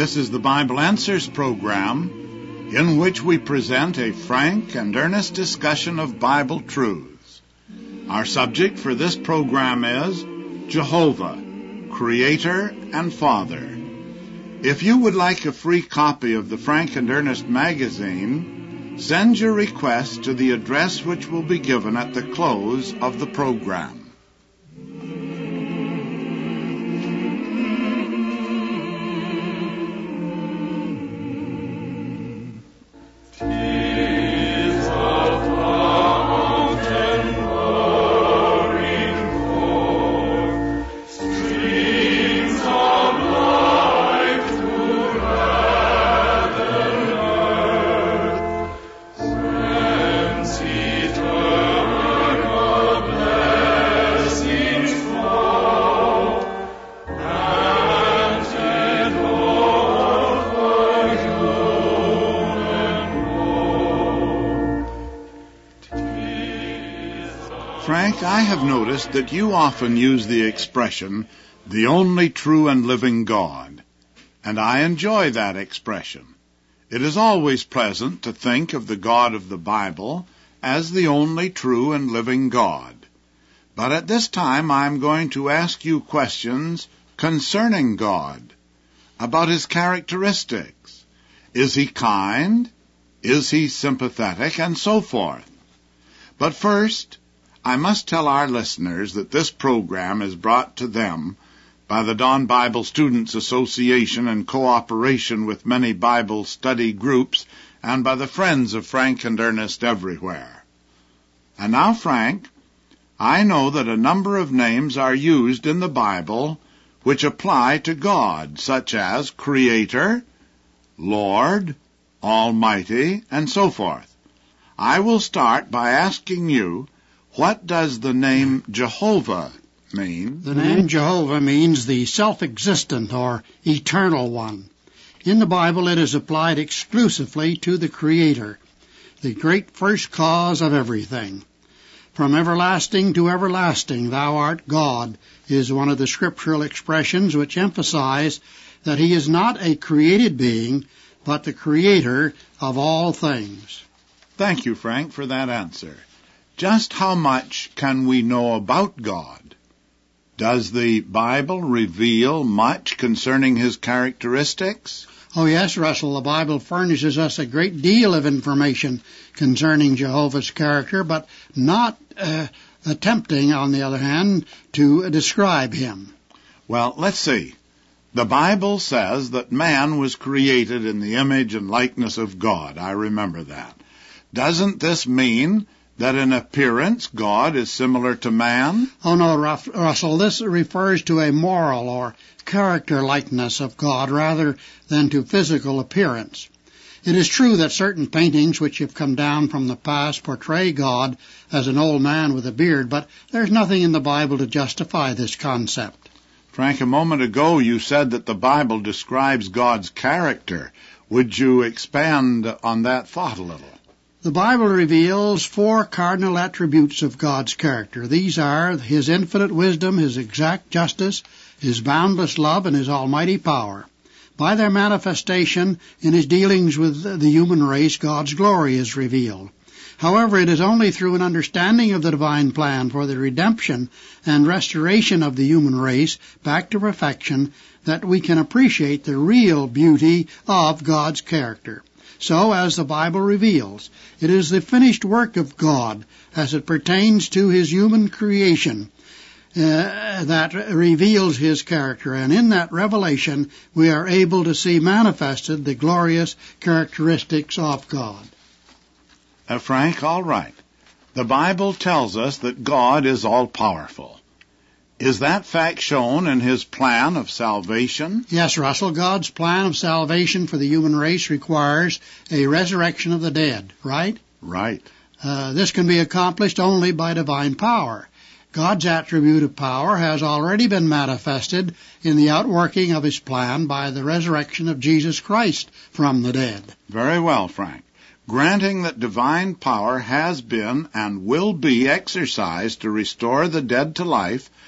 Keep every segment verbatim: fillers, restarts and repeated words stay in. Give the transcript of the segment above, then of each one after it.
This is the Bible Answers program, in which we present a frank and earnest discussion of Bible truths. Our subject for this program is Jehovah, Creator and Father. If you would like a free copy of the Frank and Ernest magazine, send your request to the address which will be given at the close of the program. Frank, I have noticed that you often use the expression, the only true and living God, and I enjoy that expression. It is always pleasant to think of the God of the Bible as the only true and living God. But at this time I am going to ask you questions concerning God, about His characteristics. Is He kind? Is He sympathetic? And so forth. But first, I must tell our listeners that this program is brought to them by the Dawn Bible Students Association in cooperation with many Bible study groups and by the friends of Frank and Ernest everywhere. And now, Frank, I know that a number of names are used in the Bible which apply to God, such as Creator, Lord, Almighty, and so forth. I will start by asking you, what does the name Jehovah mean? The name Jehovah means the self-existent or eternal one. In the Bible, it is applied exclusively to the Creator, the great first cause of everything. From everlasting to everlasting, thou art God, is one of the scriptural expressions which emphasize that He is not a created being, but the Creator of all things. Thank you, Frank, for that answer. Just how much can we know about God? Does the Bible reveal much concerning His characteristics? Oh yes, Russell, the Bible furnishes us a great deal of information concerning Jehovah's character, but not uh, attempting, on the other hand, to describe Him. Well, let's see. The Bible says that man was created in the image and likeness of God. I remember that. Doesn't this mean that in appearance God is similar to man? Oh no, Russell, this refers to a moral or character likeness of God rather than to physical appearance. It is true that certain paintings which have come down from the past portray God as an old man with a beard, but there's nothing in the Bible to justify this concept. Frank, a moment ago you said that the Bible describes God's character. Would you expand on that thought a little? The Bible reveals four cardinal attributes of God's character. These are His infinite wisdom, His exact justice, His boundless love, and His almighty power. By their manifestation in His dealings with the human race, God's glory is revealed. However, it is only through an understanding of the divine plan for the redemption and restoration of the human race back to perfection that we can appreciate the real beauty of God's character. So, as the Bible reveals, it is the finished work of God as it pertains to His human creation uh, that reveals His character. And in that revelation, we are able to see manifested the glorious characteristics of God. Uh, Frank, all right. The Bible tells us that God is all-powerful. Is that fact shown in His plan of salvation? Yes, Russell. God's plan of salvation for the human race requires a resurrection of the dead, right? Right. Uh, this can be accomplished only by divine power. God's attribute of power has already been manifested in the outworking of His plan by the resurrection of Jesus Christ from the dead. Very well, Frank. Granting that divine power has been and will be exercised to restore the dead to life,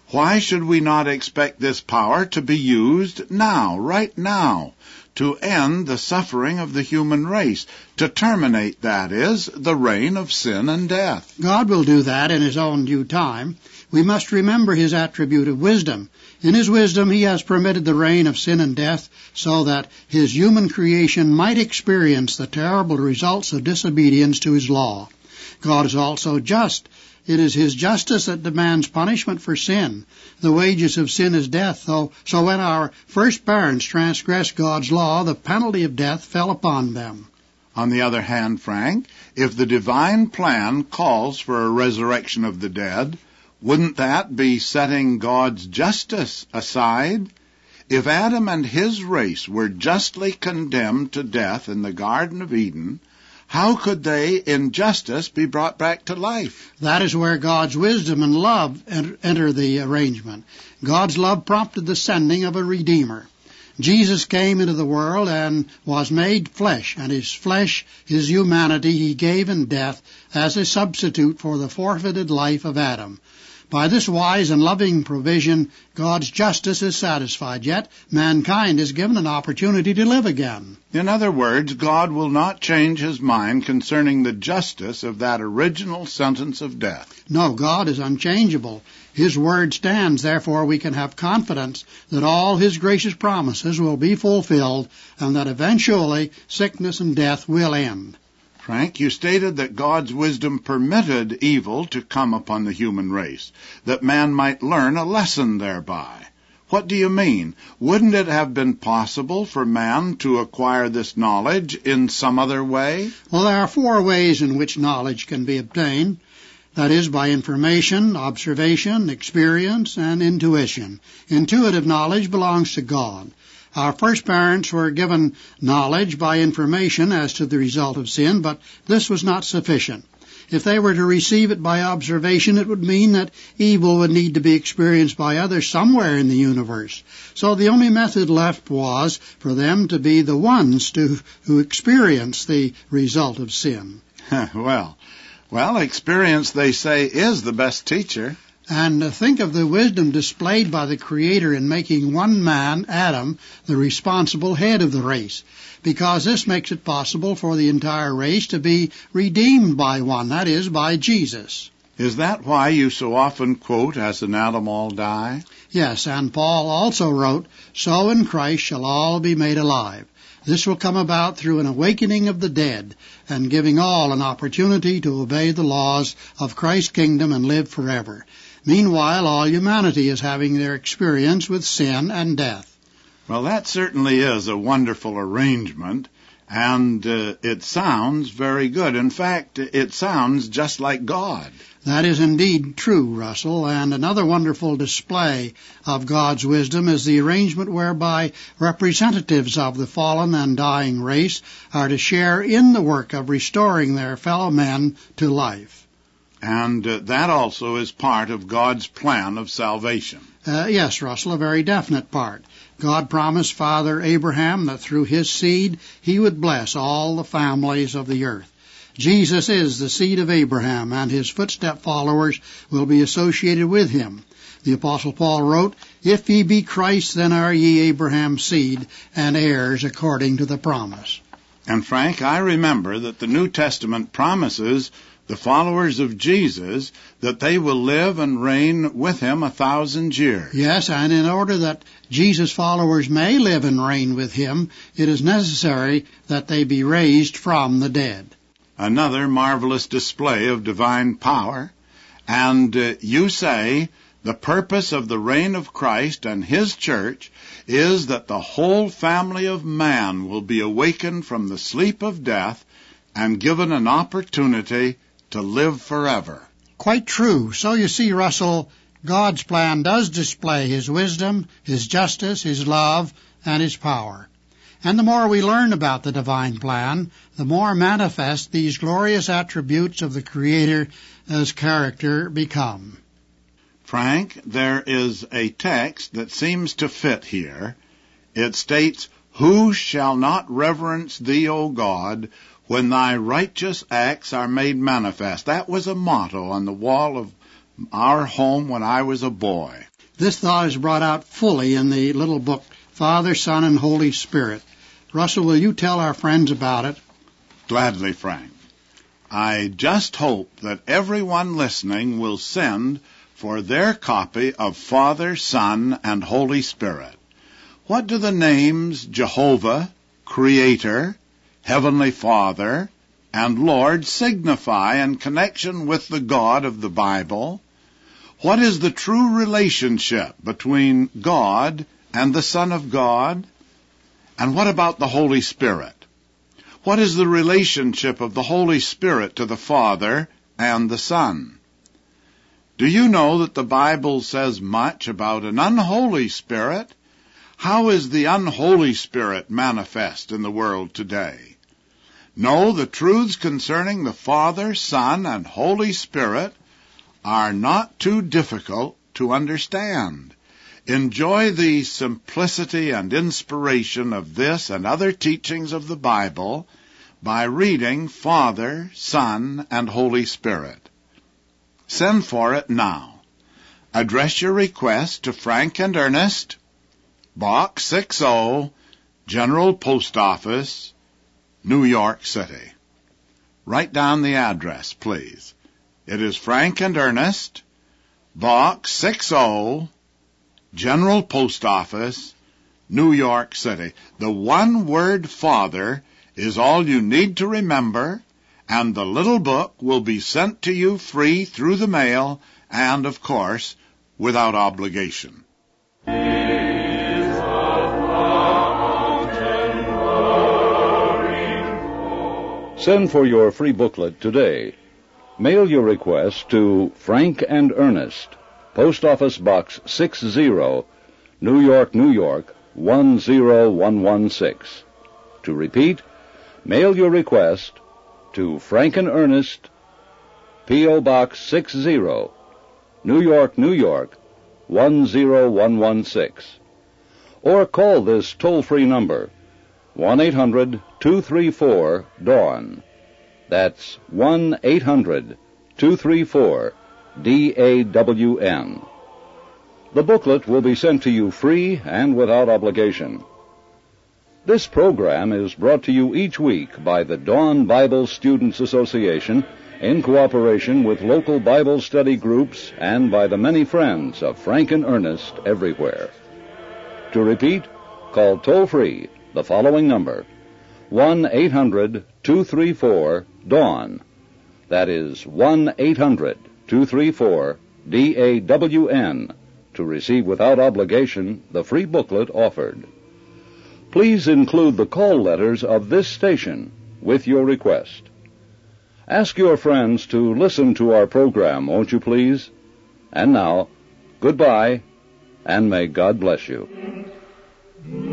Why should we not expect this power to be used now, right now, to end the suffering of the human race, to terminate, that is, the reign of sin and death? God will do that in His own due time. We must remember His attribute of wisdom. In His wisdom, He has permitted the reign of sin and death so that His human creation might experience the terrible results of disobedience to His law. God is also just. It is His justice that demands punishment for sin. The wages of sin is death, though, so when our first parents transgressed God's law, the penalty of death fell upon them. On the other hand, Frank, if the divine plan calls for a resurrection of the dead, wouldn't that be setting God's justice aside? If Adam and his race were justly condemned to death in the Garden of Eden, how could they, in justice, be brought back to life? That is where God's wisdom and love enter the arrangement. God's love prompted the sending of a Redeemer. Jesus came into the world and was made flesh, and His flesh, His humanity, He gave in death as a substitute for the forfeited life of Adam. By this wise and loving provision, God's justice is satisfied, yet mankind is given an opportunity to live again. In other words, God will not change His mind concerning the justice of that original sentence of death. No, God is unchangeable. His word stands, therefore we can have confidence that all His gracious promises will be fulfilled and that eventually sickness and death will end. Frank, you stated that God's wisdom permitted evil to come upon the human race, that man might learn a lesson thereby. What do you mean? Wouldn't it have been possible for man to acquire this knowledge in some other way? Well, there are four ways in which knowledge can be obtained. That is, by information, observation, experience, and intuition. Intuitive knowledge belongs to God. Our first parents were given knowledge by information as to the result of sin, but this was not sufficient. If they were to receive it by observation, it would mean that evil would need to be experienced by others somewhere in the universe. So the only method left was for them to be the ones to, who experience the result of sin. well, well, experience, they say, is the best teacher. And think of the wisdom displayed by the Creator in making one man, Adam, the responsible head of the race, because this makes it possible for the entire race to be redeemed by one, that is, by Jesus. Is that why you so often quote, "As in Adam all die"? Yes, and Paul also wrote, "So in Christ shall all be made alive." This will come about through an awakening of the dead and giving all an opportunity to obey the laws of Christ's kingdom and live forever. Meanwhile, all humanity is having their experience with sin and death. Well, that certainly is a wonderful arrangement, and uh, it sounds very good. In fact, it sounds just like God. That is indeed true, Russell, and another wonderful display of God's wisdom is the arrangement whereby representatives of the fallen and dying race are to share in the work of restoring their fellow men to life. And uh, that also is part of God's plan of salvation. Uh, yes, Russell, a very definite part. God promised Father Abraham that through his seed he would bless all the families of the earth. Jesus is the seed of Abraham, and his footstep followers will be associated with him. The Apostle Paul wrote, "If ye be Christ, then are ye Abraham's seed, and heirs according to the promise." And Frank, I remember that the New Testament promises the followers of Jesus that they will live and reign with him a thousand years. Yes, and in order that Jesus' followers may live and reign with him, it is necessary that they be raised from the dead. Another marvelous display of divine power. And uh, you say the purpose of the reign of Christ and his church is that the whole family of man will be awakened from the sleep of death and given an opportunity to live forever. Quite true. So you see, Russell, God's plan does display his wisdom, his justice, his love, and his power. And the more we learn about the divine plan, the more manifest these glorious attributes of the Creator's character become. Frank, there is a text that seems to fit here. It states, "Who shall not reverence thee, O God, when thy righteous acts are made manifest?" That was a motto on the wall of our home when I was a boy. This thought is brought out fully in the little book, Father, Son, and Holy Spirit. Russell, will you tell our friends about it? Gladly, Frank. I just hope that everyone listening will send for their copy of Father, Son, and Holy Spirit. What do the names Jehovah, Creator, Heavenly Father, and Lord signify in connection with the God of the Bible? What is the true relationship between God and the Son of God? And what about the Holy Spirit? What is the relationship of the Holy Spirit to the Father and the Son? Do you know that the Bible says much about an unholy spirit? How is the unholy spirit manifest in the world today? No, the truths concerning the Father, Son, and Holy Spirit are not too difficult to understand. Enjoy the simplicity and inspiration of this and other teachings of the Bible by reading Father, Son, and Holy Spirit. Send for it now. Address your request to Frank and Ernest, Box sixty, General Post Office, New York City. Write down the address, please. It is Frank and Ernest, Box sixty, General Post Office, New York City. The one word Father is all you need to remember, and the little book will be sent to you free through the mail and, of course, without obligation. Send for your free booklet today. Mail your request to Frank and Ernest, Post Office Box sixty, New York, New York, one zero one one six. To repeat, mail your request to Frank and Ernest, P O. Box sixty, New York, New York, one zero one one six. Or call this toll-free number, one eight hundred two three four DAWN. That's one eight hundred two three four D A W N. The booklet will be sent to you free and without obligation. This program is brought to you each week by the Dawn Bible Students Association in cooperation with local Bible study groups and by the many friends of Frank and Ernest everywhere. To repeat, call toll-free the following number, one eight hundred two three four DAWN. That is one eight hundred two three four D A W N to receive without obligation the free booklet offered. Please include the call letters of this station with your request. Ask your friends to listen to our program, won't you please? And now, goodbye, and may God bless you.